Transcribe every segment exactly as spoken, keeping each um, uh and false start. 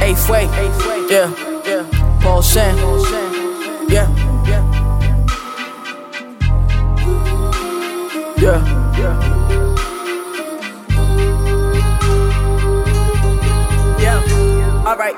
Eighth way, yeah, yeah. Paul Shan, yeah, yeah, yeah. Yeah, alright.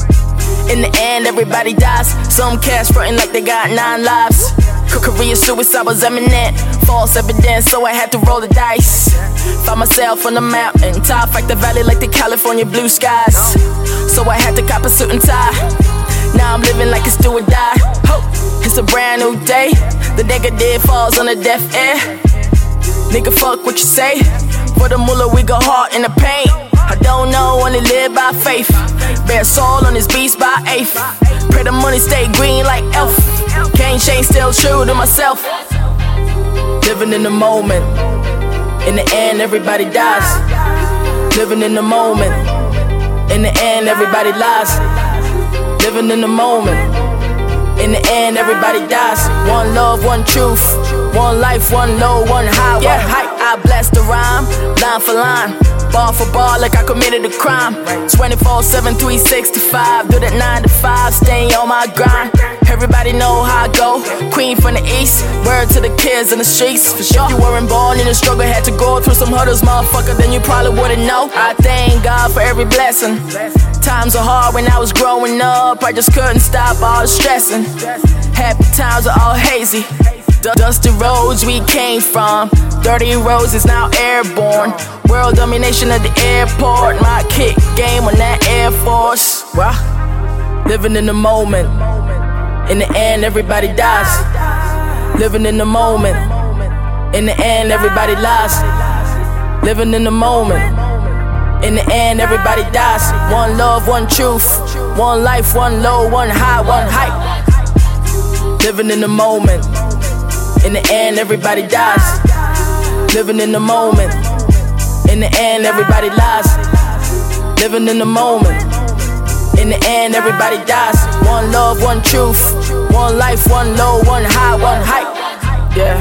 In the end, everybody dies. Some cats frontin' like they got nine lives. Career suicide was imminent. False evidence, so I had to roll the dice. Found myself on the mountain top, fight the valley like the California blue skies. So I had to cop a suit and tie. Now I'm living like it's do or die. It's a brand new day. The negative falls on the deaf ear. Nigga, fuck what you say. For the mullah, we go hard in the paint. I don't know, only live by faith. Bear soul on this beast by eighth. Pray the money stay green like elf. Can't change, still true to myself. Living in the moment. In the end, everybody dies. Living in the moment. In the end, everybody lies. Living in the moment. In the end, everybody dies. One love, one truth. One life, one low, one high, yeah. One height. I bless the rhyme, line for line, bar for bar, like I committed a crime. twenty-four seven, three sixty-five. Do that nine to five, staying on my grind. Everybody know how I go. Queen from the east, word to the kids in the streets. For sure, if you weren't born in the struggle, had to go through some hurdles, motherfucker, then you probably wouldn't know. I thank God for every blessing. Times are hard when I was growing up, I just couldn't stop all the stressing. Happy times are all hazy. Dusty roads we came from, dirty roads is now airborne. World domination at the airport, my kick game on that Air Force. Well, living in the moment. In the end, everybody dies. Living in the moment. In the end, everybody lies. Living in the moment. In the end, everybody dies. One love, one truth. One life, one low, one high, one height. Living in the moment. In the end, everybody dies. Living in the moment. In the end, everybody lies. Living in the moment. In the end, everybody dies. One love, one truth. One life, one low, one high, one height. Yeah.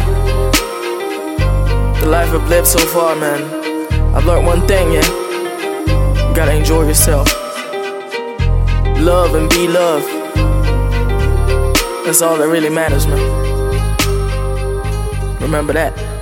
The life I've lived so far, man. I've learned one thing, yeah. You gotta enjoy yourself. Love and be loved. That's all that really matters, man. Remember that.